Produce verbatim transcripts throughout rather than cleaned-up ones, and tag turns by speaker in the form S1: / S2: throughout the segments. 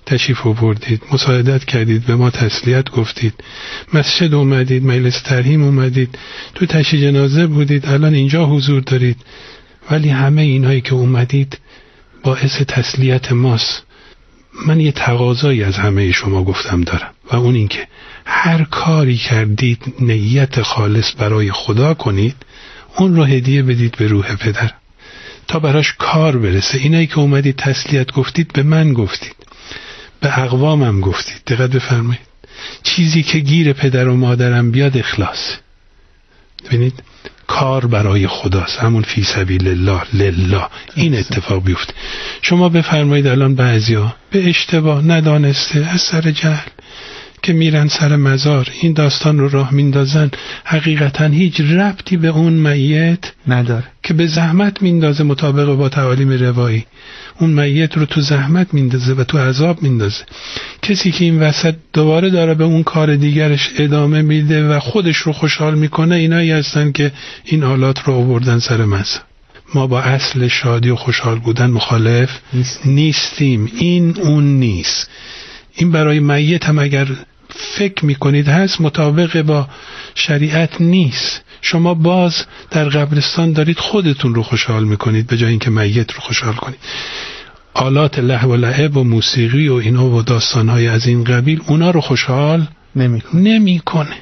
S1: تشریف آوردید، مساعدت کردید، به ما تسلیت گفتید، مسجد اومدید، مجلس ترحیم اومدید، تو تشییع جنازه بودید، الان اینجا حضور دارید. ولی همه اینایی که اومدید باعث تسلیت ماست. من یه تقاضایی از همه شما گفتم دارم و اون این که هر کاری کردید نیت خالص برای خدا کنید، اون رو هدیه بدید به روح پدر تا براش کار برسه. اینایی که اومدید تسلیت گفتید به من گفتید، به اقوامم گفتید. دقت بفرمایید، چیزی که گیر پدر و مادرم بیاد اخلاص. ببینید کار برای خداست، همون فی سبیل الله لله. این اتفاق بیفته. شما بفرمایید الان بعضیا به اشتباه ندانسته از سر جهل که میرن سر مزار این داستان رو راه میندازن، حقیقتا هیچ ربطی به اون میت نداره که به زحمت میندازه. مطابق با تعالیم روایی اون میت رو تو زحمت میندازه و تو عذاب میندازه. کسی که این وسط دوباره داره به اون کار دیگرش ادامه میده و خودش رو خوشحال میکنه، اینایی هستن که این آلات رو آوردن سر مزار. ما با اصل شادی و خوشحال بودن مخالف نیستیم. این اون نیست. این برای میت هم اگر فکر میکنید هست، مطابق با شریعت نیست. شما باز در قبرستان دارید خودتون رو خوشحال میکنید به جای اینکه میت رو خوشحال کنید. آلات لهو و لعب و موسیقی و اینا و داستانهای از این قبیل اونا رو خوشحال نمیکنه. نمیکنه.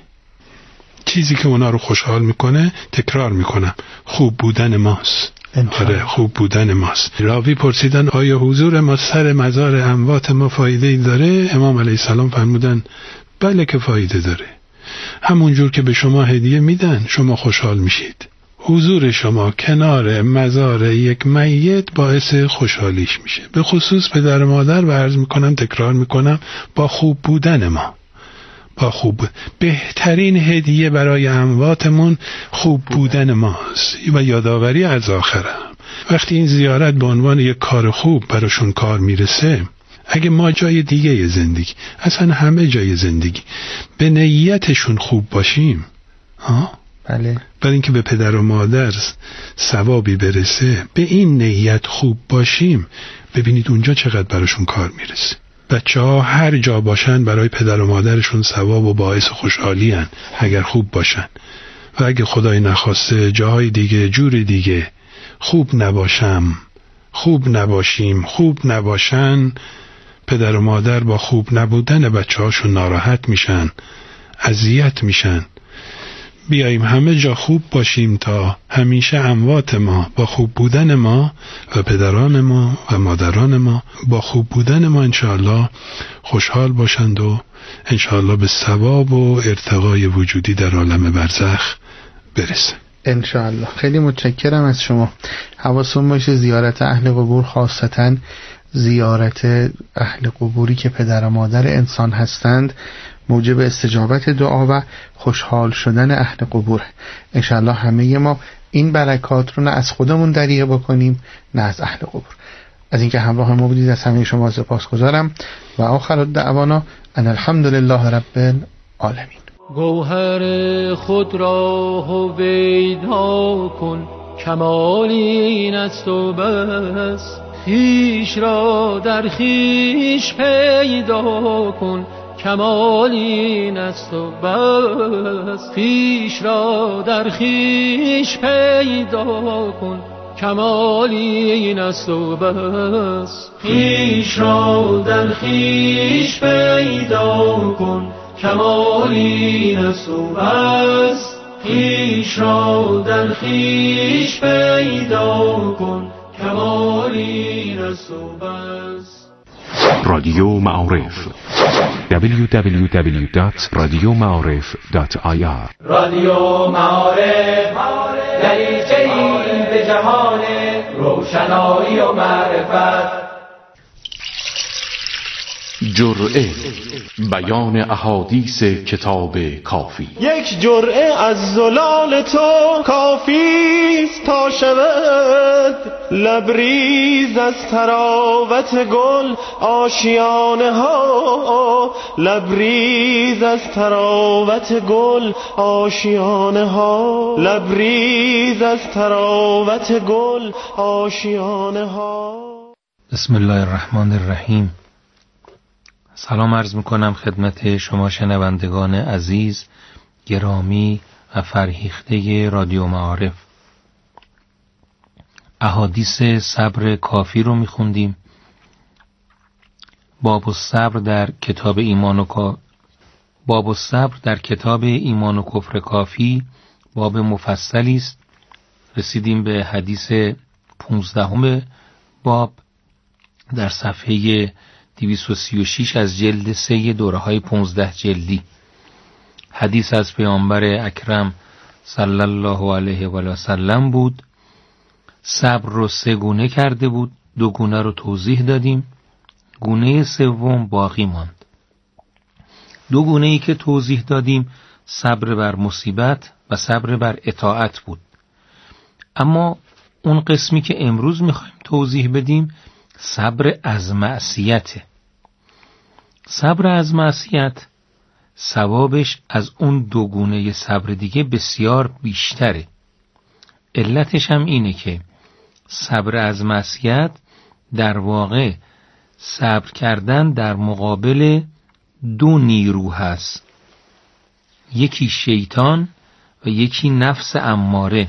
S1: چیزی که اونا رو خوشحال میکنه، تکرار میکنم، خوب بودن ماست. آره، خوب بودن ماست. راوی پرسیدن آیا حضور ما سر مزار اموات ما فایده ای داره؟ امام علیه السلام فرمودن بله که فایده داره. همونجور که به شما هدیه میدن شما خوشحال میشید. حضور شما کنار مزار یک میت باعث خوشحالیش میشه. به خصوص پدر و مادر، و عرض میکنم تکرار میکنم، با خوب بودن ما. با خوب بهترین هدیه برای امواتمون خوب بودن ماست و یادآوری از آخرت. وقتی این زیارت به عنوان یک کار خوب براشون کار میرسه، اگه ما جای دیگه زندگی، اصلا همه جای زندگی، به نیتشون خوب باشیم، ها؟ بله. برای اینکه به پدر و مادر ثوابی برسه، به این نیت خوب باشیم، ببینید اونجا چقدر براشون کار میرسه. بچه ها هر جا باشن برای پدر و مادرشون ثواب و باعث خوشحالی هن اگر خوب باشن. و اگه خدای نخواسته جاهای دیگه، جور دیگه خوب نباشم، خوب نباشیم، خوب نباشن، پدر و مادر با خوب نبودن بچه هاشون ناراحت میشن، اذیت میشن. بیاییم همه جا خوب باشیم تا همیشه اموات ما با خوب بودن ما و پدران ما و مادران ما با خوب بودن ما انشاءالله خوشحال باشند و انشاءالله به ثواب و ارتقای وجودی در عالم برزخ برسه
S2: انشاءالله. خیلی متشکرم از شما. حواستون باشه زیارت اهل قبور، خاصتاً زیارت اهل قبوری که پدر و مادر انسان هستند، موجب استجابت دعا و خوشحال شدن اهل قبور. انشاءالله همه ما این برکات رو نه از خودمون دریغ بکنیم نه از اهل قبور. از اینکه همراه ما بودید از همه شما سپاسگزارم و آخر دعوانا ان الحمد لله رب العالمین.
S3: گوهر خود را هویدا کن، کمال این است و بس. خویش را در خویش پیدا کن، کمال این است و بس. خویش را در خویش پیدا کن، کمال این است و بس. خویش را در خویش پیدا کن، کمال این است و بس. خویش را در خویش پیدا کن، کمال این است و بس.
S4: رادیو معارف دبلیو دبلیو دبلیو دات رادیو معارف دات آی آر.
S5: رادیو معارف دریچه‌ای به جهان روشنایی و معرفت.
S4: جرعه بیان احادیث کتاب کافی.
S6: یک جرعه از زلال تو کافیست تا شود لبریز از تراوت گل آشیانه ها، لبریز از تراوت گل آشیانه ها، لبریز از تراوت گل آشیانه ها.
S7: بسم الله الرحمن الرحیم. سلام عرض میکنم خدمت شما شنوندگان عزیز، گرامی و فرهیخته رادیو معارف. احادیث صبر کافی رو میخوندیم. باب الصبر در کتاب ایمان و کا... باب الصبر در کتاب ایمان و کفر کافی باب مفصلی است. رسیدیم به حدیث پونزدهم باب در صفحه دویست و سی و شش از جلد سه دوره های پونزده جلدی. حدیث از پیامبر اکرم صلی الله علیه و آله سلم بود. صبر رو سه گونه کرده بود، دو گونه رو توضیح دادیم، گونه سوم باقی ماند. دو گونه ای که توضیح دادیم صبر بر مصیبت و صبر بر اطاعت بود. اما اون قسمی که امروز میخوایم توضیح بدیم صبر از معصیته. صبر از معصیت ثوابش از اون دو گونه صبر دیگه بسیار بیشتره. علتش هم اینه که صبر از معصیت در واقع صبر کردن در مقابل دو نیرو هست، یکی شیطان و یکی نفس اماره.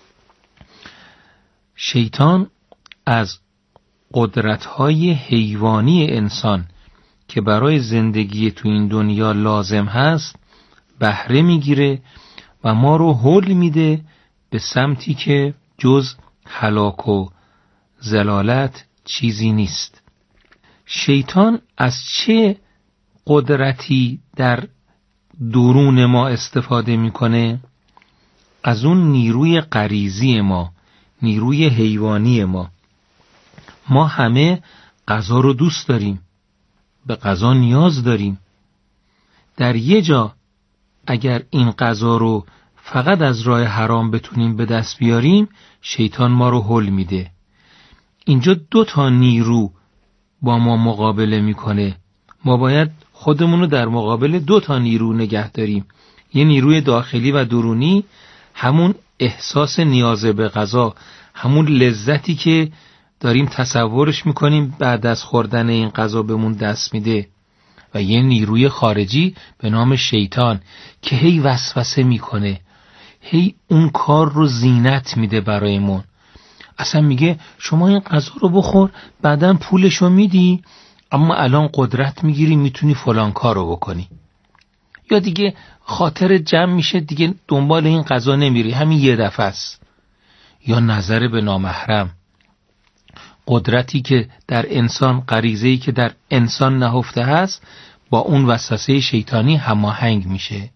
S7: شیطان از قدرت‌های حیوانی انسان که برای زندگی تو این دنیا لازم هست بهره میگیره و ما رو هول میده به سمتی که جز هلاک و ضلالت چیزی نیست. شیطان از چه قدرتی در درون ما استفاده میکنه؟ از اون نیروی غریزی ما، نیروی حیوانی ما. ما همه غذا رو دوست داریم، به غذا نیاز داریم. در یه جا اگر این غذا رو فقط از راه حرام بتونیم به دست بیاریم، شیطان ما رو هول میده. اینجا دو تا نیرو با ما مقابله میکنه. ما باید خودمون رو در مقابل دو تا نیرو نگه داریم. یه نیروی داخلی و درونی، همون احساس نیاز به غذا، همون لذتی که داریم تصورش میکنیم بعد از خوردن این غذا بهمون دست میده، و یه نیروی خارجی به نام شیطان که هی وسوسه میکنه، هی اون کار رو زینت میده برایمون. اصلا میگه شما این غذا رو بخور، بعداً پولشو میدی، اما الان قدرت میگیری میتونی فلان کار رو بکنی. یا دیگه خاطر جمع میشه، دیگه دنبال این غذا نمیری، همین یه دفعه است. یا نظر به نامحرم، قدرتی که در انسان، غریزه‌ای که در انسان نهفته هست با اون وسوسه شیطانی هماهنگ میشه.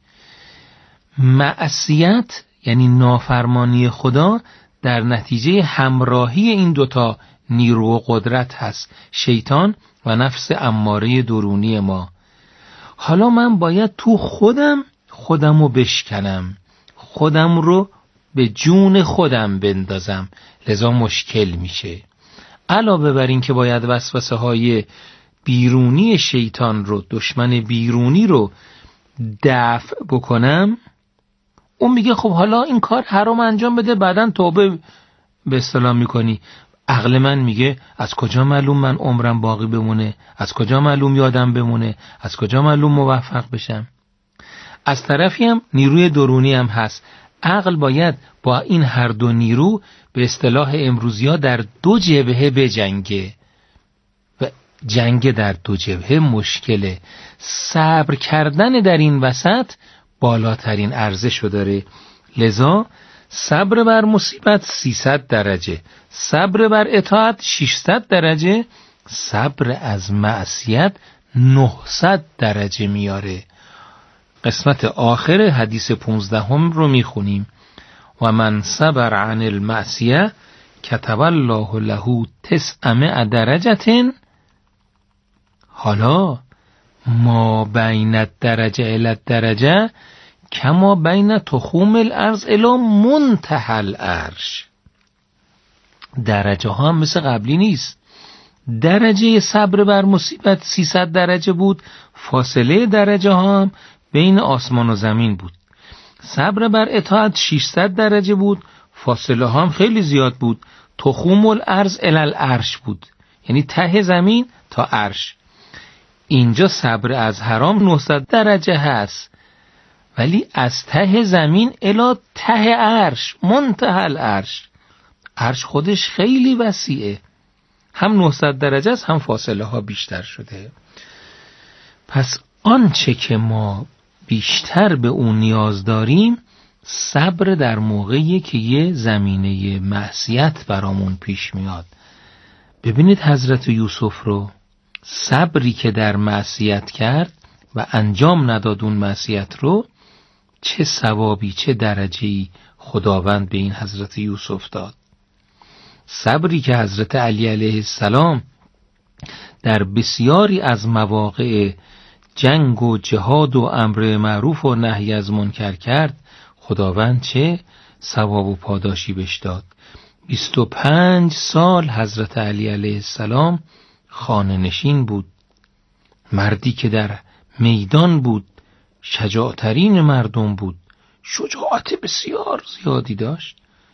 S7: معصیت یعنی نافرمانی خدا در نتیجه همراهی این دوتا نیرو و قدرت هست، شیطان و نفس اماره درونی ما. حالا من باید تو خودم خودم رو بشکنم، خودم رو به جون خودم بندازم، لذا مشکل میشه. علاوه بر این که باید وسوسه های بیرونی شیطان رو، دشمن بیرونی رو دفع بکنم، اون میگه خب حالا این کار حرام انجام بده، بعدن توبه به اصطلاح میکنی. عقل من میگه از کجا معلوم من عمرم باقی بمونه، از کجا معلوم یادم بمونه، از کجا معلوم موفق بشم. از طرفی هم نیروی درونی هم هست. عقل باید با این هر دو نیرو به اصطلاح امروزی‌ها در دو جبهه بجنگه، و جنگ در دو جبهه مشکله. صبر کردن در این وسط بالاترین ارزشو داره. لذا صبر بر مصیبت سیصد درجه، صبر بر اطاعت ششصد درجه، صبر از معصیت نهصد درجه میاره. قسمت آخر حدیث پونزدهم رو میخونیم: و من صبر عن المعصیه کتب الله له تسعمائة درجه. حالا ما بین الدرجه الی الدرجه کما بین تخوم الارض الی منتهى العرش. درجه ها هم مثل قبلی نیست. درجه صبر بر مصیبت سیصد درجه بود، فاصله درجه ها هم بین آسمان و زمین بود. صبر بر اطاعت ششصد درجه بود، فاصله ها هم خیلی زیاد بود. تخوم الارض الی العرش بود، یعنی ته زمین تا عرش. اینجا صبر از حرام نهصد درجه هست، ولی از ته زمین الی ته عرش، منتهى العرش، عرش خودش خیلی وسیعه، هم نهصد درجه است هم فاصله ها بیشتر شده. پس آنچه که ما بیشتر به اون نیاز داریم صبر در موقعی که یه زمینه معصیت برامون پیش میاد. ببینید حضرت یوسف رو، صبری که در معصیت کرد و انجام نداد اون معصیت رو، چه ثوابی چه درجه‌ای خداوند به این حضرت یوسف داد. صبری که حضرت علی علیه السلام در بسیاری از مواقع جنگ و جهاد و امر معروف و نهی از منکر کرد، خداوند چه ثواب و پاداشی بهش داد. بیست و پنج سال حضرت علی علیه السلام خانه نشین بود، مردی که در میدان بود، شجاعترین مردم بود، شجاعت بسیار زیادی داشت.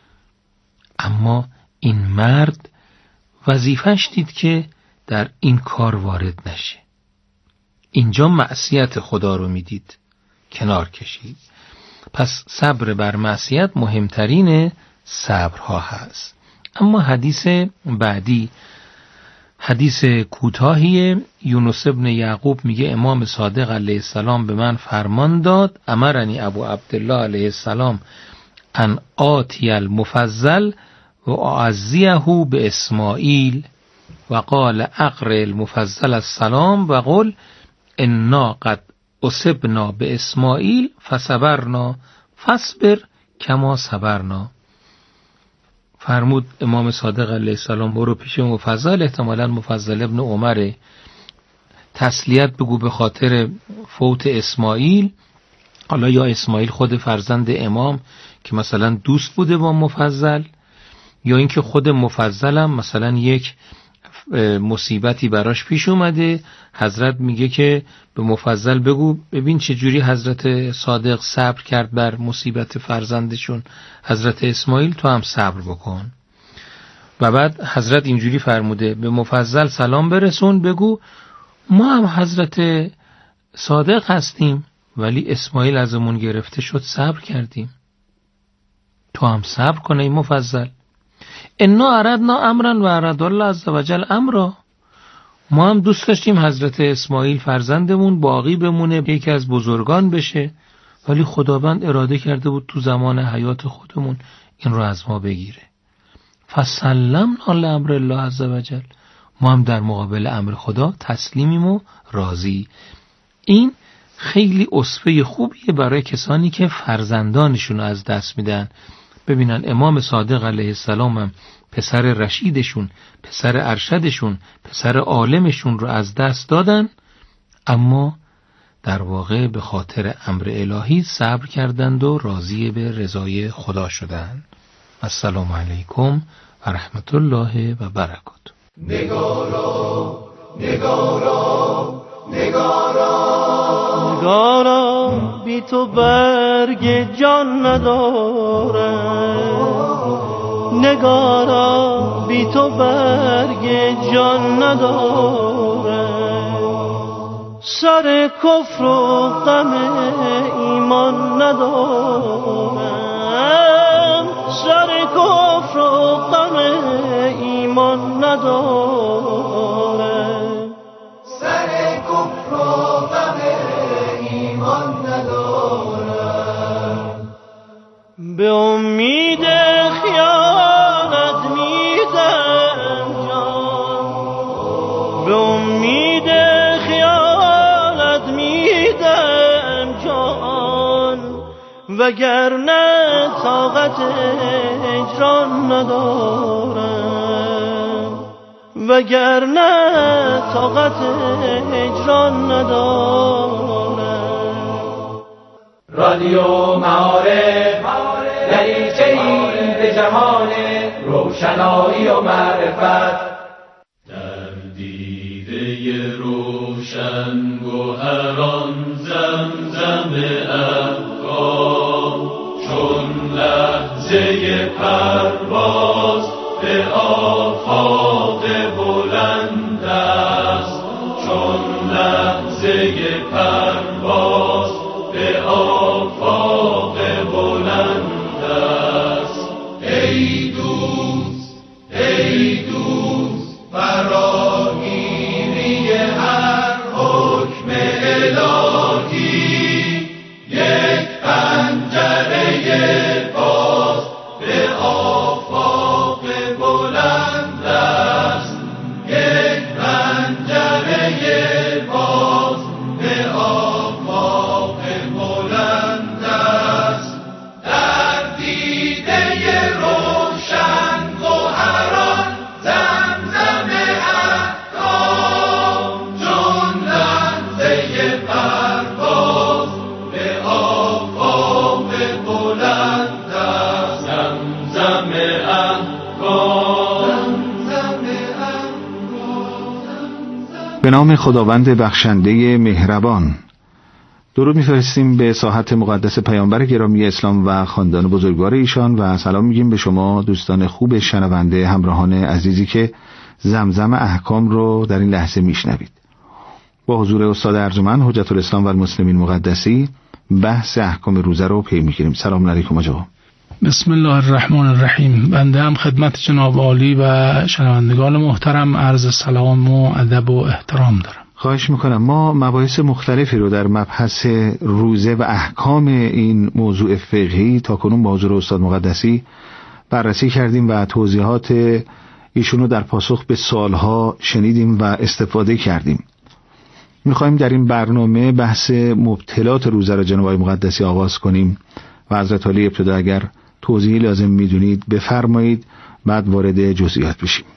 S7: اما این مرد وظیفه‌اش دید که در این کار وارد نشه. اینجا معصیت خدا رو میدید، کنار کشید. پس صبر بر معصیت مهمترین صبرها هست. اما حدیث بعدی، حدیث کوتاهی یونس ابن یعقوب میگه امام صادق علیه السلام به من فرمان داد، امرنی ابو عبدالله علیه السلام ان آتی المفضل و اعزیه به اسماعیل و قال اقرئ المفضل السلام و قل انا قد اصبنا به اسماعیل فصبرنا فاصبر کما صبرنا. فرمود امام صادق علیه السلام برو پیش مفضل، احتمالاً مفضل ابن عمره، تسلیت بگو به خاطر فوت اسماعیل. حالا یا اسماعیل خود فرزند امام که مثلا دوست بوده با مفضل، یا اینکه خود مفضلم مثلا یک مصیبتی براش پیش اومده، حضرت میگه که به مفضل بگو ببین چه جوری حضرت صادق صبر کرد بر مصیبت فرزندشون حضرت اسماعیل، تو هم صبر بکن. و بعد حضرت اینجوری فرموده به مفضل سلام برسون، بگو ما هم حضرت صادق هستیم ولی اسماعیل ازمون گرفته شد، صبر کردیم، تو هم صبر کن ای مفضل. انا اردنا امرا و اراد الله عز وجل امرا، ما هم دوست داشتیم حضرت اسماعیل فرزندمون باقی بمونه، یکی از بزرگان بشه، ولی خداوند اراده کرده بود تو زمان حیات خودمون این رو از ما بگیره. فسلمنا لامر الله عز وجل، ما هم در مقابل امر خدا تسلیمیم و راضی. این خیلی اسوه خوبیه برای کسانی که فرزندانشون از دست میدن. ببینن امام صادق علیه السلام هم پسر رشیدشون، پسر ارشدشون، پسر عالمشون رو از دست دادن، اما در واقع به خاطر امر الهی صبر کردند و راضی به رضای خدا شدند. السلام علیکم و رحمت الله و برکاته.
S5: نگارا نگارا نگارا
S6: نگارا بی تو برگ جان نداره، نگارا بی تو برگ جان نداره، سر کفر و غم ایمان ندارم، سر کفر و غم ایمان ندارم،
S5: سر کفر و غم ایمان ندارم،
S6: به امید خیانت میدم جان، به امید خیانت میدم جان، وگرنه طاقت هجران ندارم، وگرنه طاقت هجران ندارم.
S5: رادیو معارف دریچه ای به جهان روشنایی و معرفت،
S3: در دیده روشن گوهران زمزم افکار، چون لحظه پرواز به آفاق بلند است، چون لحظه لحظه پرواز به آفاق بلند است. ای دوست ای دوست فراگیری هر حکم الهی، یک پنجره باز به آفاق بلند است. یک پنجره باز به آفاق بلند است. در دیده روشن گوهران زمزم احکام، چون لحظه پرواز به آفاق بلند است. زمزم احکام، زمزم احکام.
S2: به نام خداوند بخشنده مهربان. درود میفرستیم به ساحت مقدس پیامبر گرامی اسلام و خاندان بزرگوار ایشان و سلام میگیم به شما دوستان خوب شنونده، همراهان عزیزی که زمزم احکام رو در این لحظه میشنوید. با حضور استاد ارجمند حجت الاسلام و المسلمین مقدسی بحث احکام روزه رو پی میگیریم. سلام علیکم آقا.
S1: بسم الله الرحمن الرحیم. بنده هم خدمت جناب عالی و شنوندگان محترم عرض سلام و ادب و احترام دارم.
S2: خواهش میکنم. ما مباحث مختلفی رو در مبحث روزه و احکام این موضوع فقهی تا کنون با حضور استاد مقدسی بررسی کردیم و توضیحات ایشونو در پاسخ به سوالها شنیدیم و استفاده کردیم. میخوایم در این برنامه بحث مبطلات روزه را جناب مقدسی آغاز کنیم و حضرت عالی ابتدا اگر توضیحی لازم میدونید بفرمایید، بعد وارد جزئیات بشیم.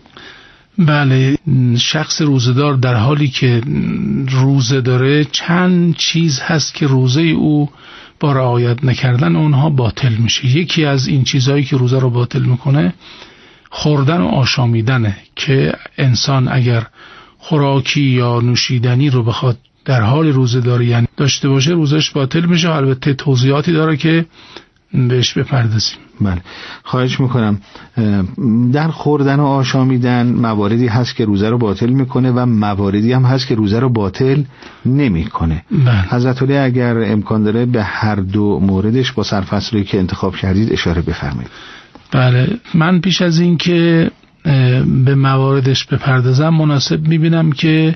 S1: بله، شخص روزه‌دار در حالی که روزه داره چند چیز هست که روزه او با رعایت نکردن اونها باطل میشه. یکی از این چیزهایی که روزه رو باطل میکنه خوردن و آشامیدنه که انسان اگر خوراکی یا نوشیدنی رو بخواد در حال روزه داری یعنی داشته باشه روزش باطل میشه. البته توضیحاتی داره که بهش بپردازیم.
S2: بله، خواهش میکنم. در خوردن و آشامیدن مواردی هست که روزه رو باطل میکنه و مواردی هم هست که روزه رو باطل نمیکنه.
S1: بله.
S2: حضرت علی اگر امکان داره به هر دو موردش با سرفصلی که انتخاب کردید اشاره بفرمایید.
S1: بله، من پیش از این که به مواردش بپردازم مناسب میبینم که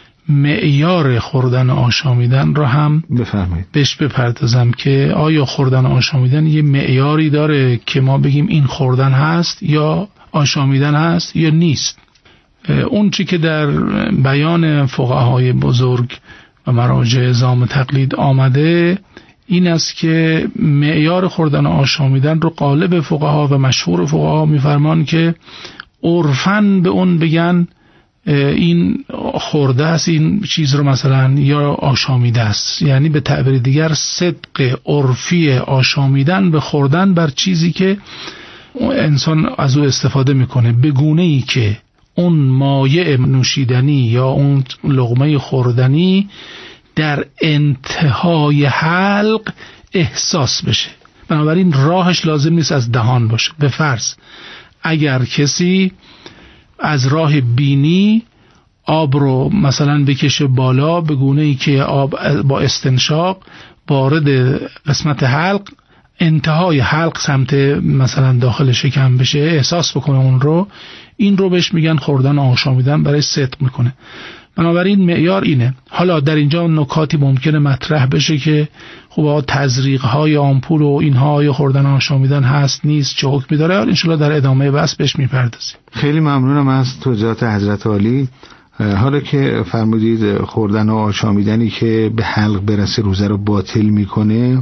S1: معیار خوردن و آشامیدن رو هم
S2: بفرمایید
S1: بهش بپردازم که آیا خوردن و آشامیدن یه معیاری داره که ما بگیم این خوردن هست یا آشامیدن هست یا نیست. اون چی که در بیان فقهای بزرگ و مراجع عظام تقلید آمده این است که معیار خوردن و آشامیدن رو غالب فقها و مشهور فقها میفرمان که عرفاً به اون بگن این خورده است، این چیز رو مثلا یا آشامیده است. یعنی به تعبیر دیگر صدق عرفی آشامیدن به خوردن بر چیزی که انسان از او استفاده میکنه به گونه‌ای که اون مایع نوشیدنی یا اون لقمه خوردنی در انتهای حلق احساس بشه. بنابراین راهش لازم نیست از دهان باشه. به فرض اگر کسی از راه بینی آب رو مثلا بکشه بالا به گونه‌ای که آب با استنشاق وارد قسمت حلق انتهای حلق سمت مثلا داخل شکم بشه احساس بکنه اون رو، این رو بهش میگن خوردن آشامیدن، برای صدق میکنه. بنابراین معیار اینه. حالا در اینجا نکاتی ممکنه مطرح بشه که خب تزریق های آمپول و اینها یا خوردن آشامیدن هست نیست چه حکمی داره، ان شاء الله در ادامه بحث بهش میپردازیم.
S2: خیلی ممنونم از توضیحات حضرت عالی. حالا که فرمودید خوردن و آشامیدنی که به حلق برسه روزه رو باطل میکنه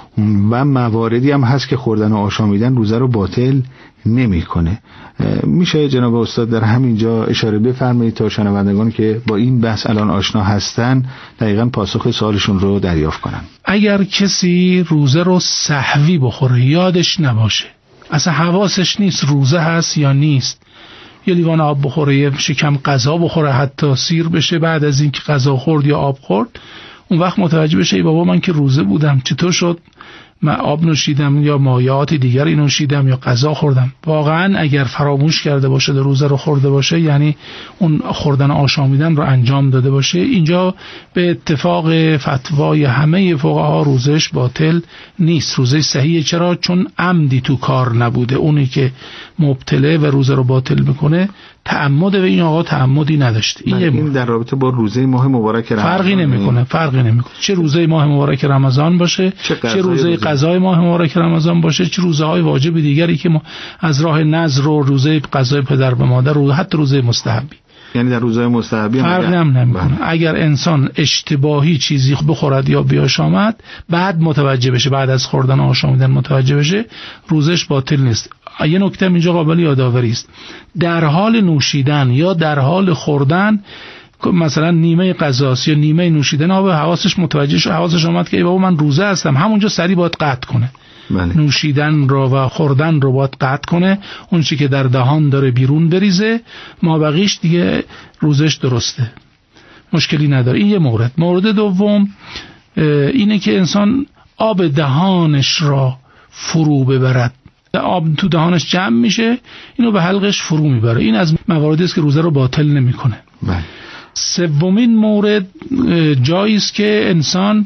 S2: و مواردی هم هست که خوردن و آشامیدن روزه رو باطل نمیکنه، میشه جناب استاد در همینجا اشاره بفرمایید تا شنوندگان که با این بحث الان آشنا هستن دقیقاً پاسخ سوالشون رو دریافت کنن؟
S1: اگر کسی روزه رو سهوی بخوره، یادش نباشه، اصلا حواسش نیست روزه هست یا نیست، یه لیوان آب بخوره، یه شکم غذا بخوره، حتی سیر بشه بعد از اینکه غذا خورد یا آب خورد،
S8: اون وقت متوجه بشه ای بابا من که روزه بودم چطور شد من آب نوشیدم یا مایعات دیگری نوشیدم یا غذا خوردم. واقعا اگر فراموش کرده باشه روزه رو خورده باشه، یعنی اون خوردن آشامیدن رو انجام داده باشه، اینجا به اتفاق فتوای همه فقها روزش باطل نیست، روزه صحیحه. چرا؟ چون عمدی تو کار نبوده. اونی که مبتله و روزه رو باطل میکنه تعمد، و این آقا تعمدی نداشته. این,
S2: این در رابطه با روزه ماه مبارک رمضان
S8: فرقی نمیکنه، فرقی نمیکنه چه روزه ماه مبارک رمضان باشه، چه, چه روزه قضای ماه مبارک رمضان باشه، چه روزه های واجب دیگری که ما از راه نذر و روزه قضای پدر به مادر و حتی روزه مستحبی،
S2: یعنی در روزهای مستحبی
S8: فرق هم نمیکنه. اگر انسان اشتباهی چیزی بخورد یا بیاشامد بعد متوجه بشه، بعد از خوردن آشامیدن متوجه بشه، روزش باطل نیست. یه نکته اینجا قابل یادآوری است، در حال نوشیدن یا در حال خوردن، مثلا نیمه غذاست یا نیمه نوشیدن، آب حواسش متوجه شد، حواسش اومد که ای بابا من روزه هستم، همونجا سریع باید قطع کنه. بله. نوشیدن رو و خوردن رو باید قطع کنه، اون چی که در دهان داره بیرون بریزه، ما بقیش دیگه روزش درسته، مشکلی نداره. این یه مورد. مورد دوم اینه که انسان آب دهانش را فرو ببرد، آب تو دهانش جمع میشه، اینو به حلقش فرو میبره. این از مواردی است که روزه رو باطل نمیکنه. بله. سومین مورد جایی است که انسان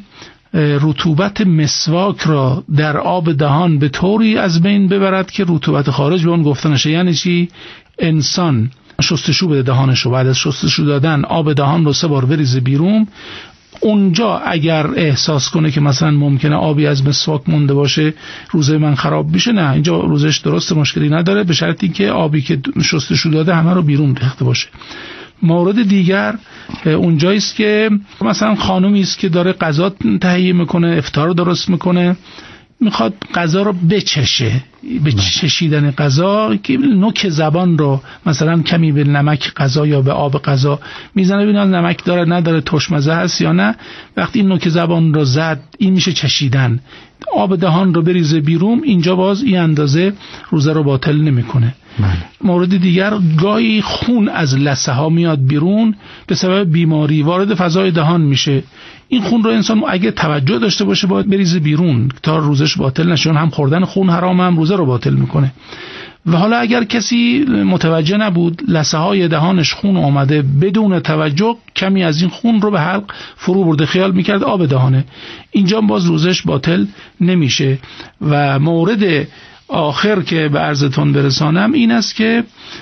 S8: رطوبت مسواک را در آب دهان به طوری از بین ببرد که رطوبت خارج به اون گفته نشه. یعنی چی؟ انسان شستشو بده دهانش رو، بعد از شستشو دادن آب دهان رو سه بار بریزه بیرون. اونجا اگر احساس کنه که مثلا ممکنه آبی از مسواک مونده باشه، روزه من خراب بشه، نه، اینجا روزش درسته، مشکلی نداره، به شرطی که آبی که شستشو داده همه رو بیرون ریخته باشه. مورد دیگر اونجایی است که مثلا خانومی است که داره غذا تهیه میکنه، افطار درست میکنه، میخواد غذا رو بچشه، به چشیدن غذا که نوک زبان رو مثلا کمی به نمک غذا یا به آب غذا میزنه ببینه نمک داره نداره، ترشمزه هست یا نه. وقتی این نوک زبان رو زد، این میشه چشیدن. آب دهان رو بریزه بیرون، اینجا باز این اندازه روزه رو باطل نمیکنه. مورد دیگر، گاهی خون از لثه ها میاد بیرون به سبب بیماری، وارد فضای دهان میشه. این خون رو انسان اگه توجه داشته باشه باید بریزه بیرون تا روزش باطل نشه، هم خوردن خون حرام، هم روزه رو باطل میکنه. و حالا اگر کسی متوجه نبود، لثه های دهانش خون آمده، بدون توجه کمی از این خون رو به حلق فرو برده، خیال میکرد آب دهانه، اینجا باز روزش باطل نمیشه. و مورد آخر که به عرضتون برسانم این است که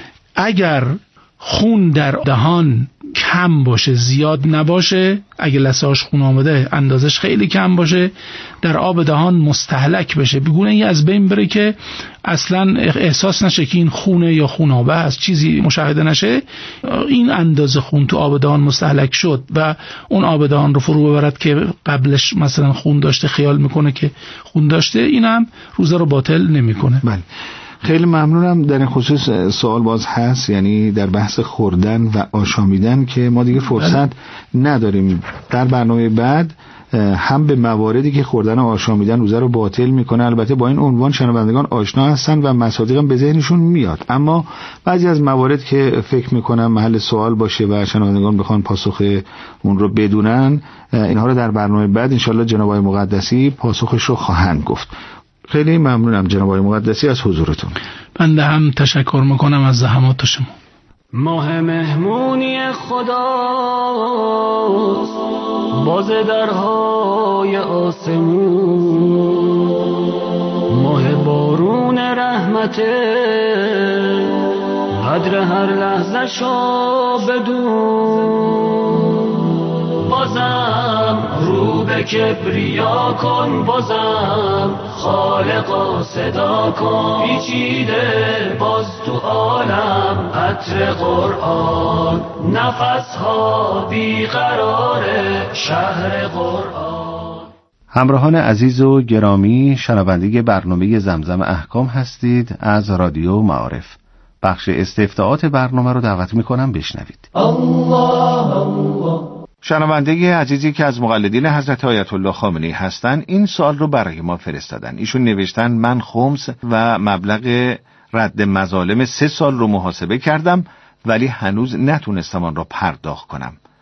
S8: اگر خون در دهان کم باشه، زیاد نباشه، اگه لثه‌اش خون آمده اندازش خیلی کم باشه، در آب دهان مستهلک بشه، بگونه این از بین بره که اصلا احساس نشه که این خونه یا خونابه است، چیزی مشاهده نشه، این اندازه خون تو آب دهان مستهلک شد و اون آب دهان رو فرو ببرد که قبلش مثلا خون داشته، خیال میکنه که خون داشته، این هم روزه رو باطل نمیکنه.
S2: بله. خیلی ممنونم. در این خصوص سوال باز هست، یعنی در بحث خوردن و آشامیدن که ما دیگه فرصت نداریم. در برنامه بعد هم به مواردی که خوردن و آشامیدن روزه رو باطل میکنه، البته با این عنوان شنوندگان آشنا هستن و مصادیقم به ذهنشون میاد، اما بعضی از موارد که فکر میکنم محل سوال باشه و شنوندگان بخوان پاسخ اون رو بدونن، اینها رو در برنامه بعد انشالله جناب آقای مقدسی پاسخش رو خواهند گفت. خیلی ممنونم جناب آقای مقدسی از حضورتون.
S8: بنده هم تشکر میکنم از زحمات شما.
S6: ماه مهمونی خداست، باز درهای آسمون، ماه بارون رحمته، قدر هر لحظه شو بدون. بازم رو به کبریا کن، بازم خالقا صدا کن، پیچیده باز تو عالم عطر قرآن، نفسها بیقراره شهر قرآن.
S2: همراهان عزیز و گرامی، شنونده برنامه زمزم احکام هستید از رادیو معارف. بخش استفتاءات برنامه رو دعوت میکنم بشنوید. الله الله. شنونده عزیزی که از مقلدین حضرت آیت الله خامنه‌ای هستند این سوال رو برای ما فرستادن. ایشون نوشتن من خمس و مبلغ رد مظالم سه سال رو محاسبه کردم ولی هنوز نتونستم آن را پرداخت کنم.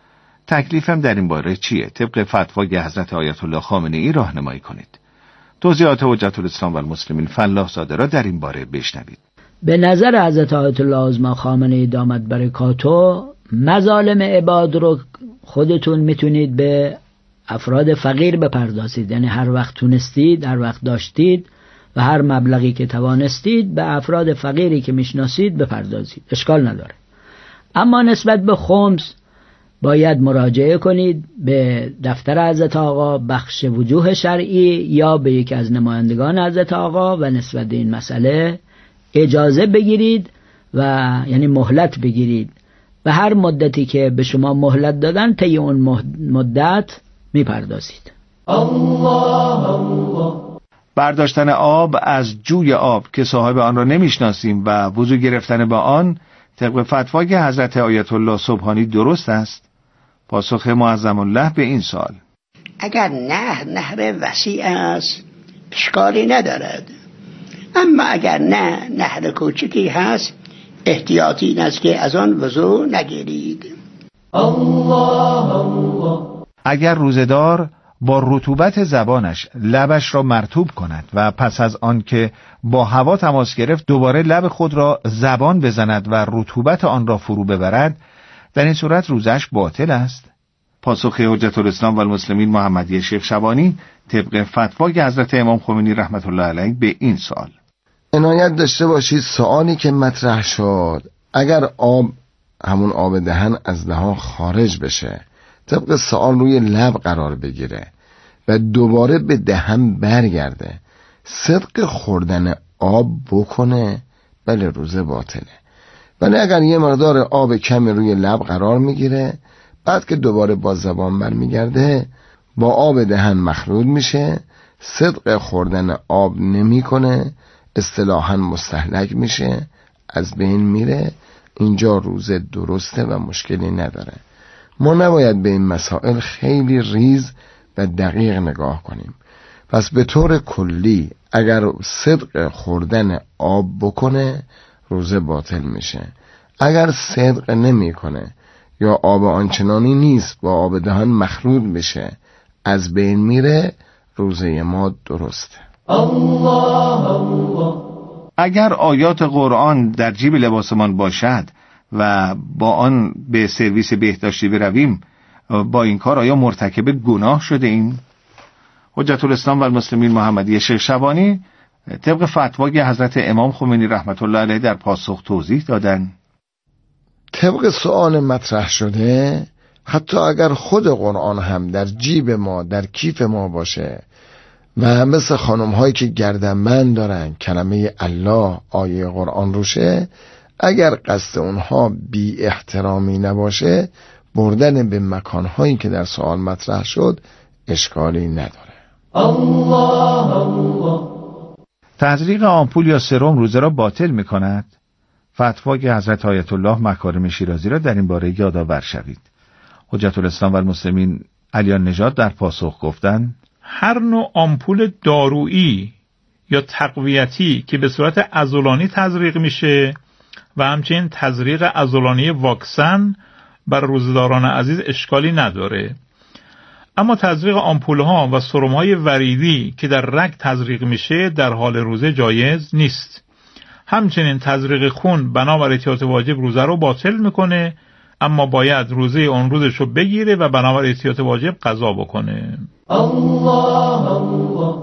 S9: تکلیفم در این باره چیه؟ طبق فتوای حضرت آیت الله خامنه‌ای راهنمایی کنید. توضیحات حجت الاسلام و المسلمین فلاح زاده را در این باره بشنوید.
S10: به نظر حضرت آیت الله عظما خامنه‌ای دامت برکاتو، مظالم عباد رو خودتون میتونید به افراد فقیر بپردازید، یعنی هر وقت تونستید، هر وقت داشتید و هر مبلغی که توانستید به افراد فقیری که میشناسید بپردازید، اشکال نداره. اما نسبت به خمس باید مراجعه کنید به دفتر حضرت آقا، بخش وجوه شرعی، یا به یکی از نمایندگان حضرت آقا و نسبت به این مسئله اجازه بگیرید و یعنی مهلت بگیرید و هر مدتی که به شما مهلت دادن طی اون مدت میپردازید.
S3: الله الله.
S9: برداشتن آب از جوی آب که صاحب آن را نمیشناسیم و وضو گرفتن با آن طبق فتوای حضرت آیت الله سبحانی درست است؟ پاسخ معظم الله به این سوال:
S11: اگر نهر نهر وسیع است اشکالی ندارد، اما اگر نه نهر کوچکی هست احتیاطی این است که از آن وضو نگیرید.
S3: الله الله.
S9: اگر روزه‌دار با رطوبت زبانش لبش را مرطوب کند و پس از آن که با هوا تماس گرفت دوباره لب خود را زبان بزند و رطوبت آن را فرو ببرد، در این صورت روزش باطل است؟ پاسخ حجت الاسلام و المسلمین محمدی شیخ شبانی طبق فتوای حضرت امام خمینی رحمت الله علیه به این سوال:
S12: عنایت داشته باشید سوالی که مطرح شد، اگر آب همون آب دهن از دهان خارج بشه، طبق سوال روی لب قرار بگیره و دوباره به دهن برگرده، صدق خوردن آب بکنه، بله روزه باطله. ولی اگر یه مقدار آب کمی روی لب قرار میگیره، بعد که دوباره با زبان برمیگرده با آب دهن مخلوط میشه، صدق خوردن آب نمیکنه، اصطلاحاً مستهلک میشه، از بین میره، اینجا روزه درسته و مشکلی نداره. ما نباید به این مسائل خیلی ریز و دقیق نگاه کنیم. پس به طور کلی اگر صدق خوردن آب بکنه روزه باطل میشه. اگر صدق نمی کنه یا آب آنچنانی نیست با آب دهان مخلوط بشه از بین میره، روزه ما درسته.
S3: الله الله.
S9: اگر آیات قرآن در جیب لباسمان باشد و با آن به سرویس بهداشتی برویم، با این کار آیا مرتکب گناه شده ایم؟ حجت الاسلام و المسلمین محمدی شیخ شبانی طبق فتوای حضرت امام خمینی رحمت الله علیه در پاسخ توضیح دادن:
S12: طبق سؤال مطرح شده، حتی اگر خود قرآن هم در جیب ما، در کیف ما باشه و مثل خانم هایی که گردنبند دارن کلمه الله آیه قرآن روشه، اگر قصد اونها بی احترامی نباشه، بردن به مکانهایی که در سوال مطرح شد اشکالی نداره.
S3: الله الله.
S9: تزریق آمپول یا سرم روزه را باطل می کند؟ فتوای حضرت آیت الله مکارم شیرازی را در این باره یادآور شوید. حجت الاسلام و المسلمین علیان نژاد در پاسخ گفتند:
S8: هر نوع آمپول دارویی یا تقویتی که به صورت عضلانی تزریق میشه و همچنین تزریق عضلانی واکسن بر روزداران عزیز اشکالی نداره. اما تزریق آمپول‌ها و سرم‌های وریدی که در رگ تزریق میشه در حال روزه جایز نیست. همچنین تزریق خون بنابر احتیاط واجب روزه رو باطل میکنه، اما باید روزه اون روزش رو بگیره و بنابر احتیاط واجب قضا بکنه.
S3: الله الله.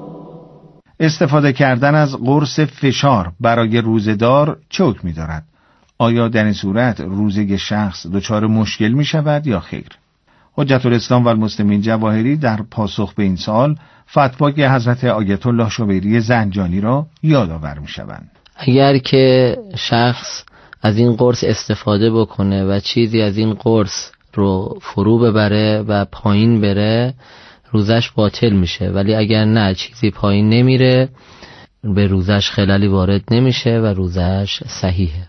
S9: استفاده کردن از قرص فشار برای روزه‌دار چه حکمی دارد؟ آیا در این صورت روزه شخص دچار مشکل می شود یا خیر؟ حجت الاسلام و المسلمین جواهری در پاسخ به این سوال فتوای حضرت آیت الله شبیری زنجانی را یادآور می شوند.
S13: اگر که شخص از این قرص استفاده بکنه و چیزی از این قرص رو فرو ببره و پایین بره، روزش باطل میشه. ولی اگر نه چیزی پایین نمیره، به روزش خلالی وارد نمیشه و روزش صحیحه.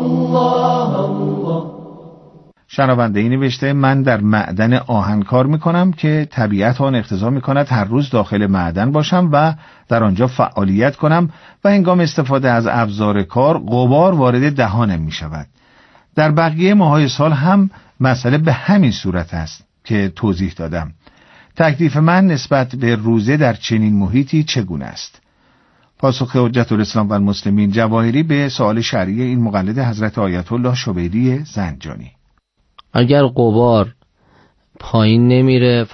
S3: الله الله.
S9: شنونده ای نوشته: من در معدن آهن کار میکنم که طبیعت آن اقتضا میکند هر روز داخل معدن باشم و در آنجا فعالیت کنم و هنگام استفاده از ابزار کار غبار وارد دهانم میشود. در بقیه ماهای سال هم مسئله به همین صورت است. که توضیح دادم. تکلیف من نسبت به روزه در چنین محیطی چگونه است؟ پاسخ حجت الاسلام و المسلمین جواهری به سوال شرعی این مقلد حضرت آیت الله شبیری زنجانی:
S13: اگر غبار پایین نمیره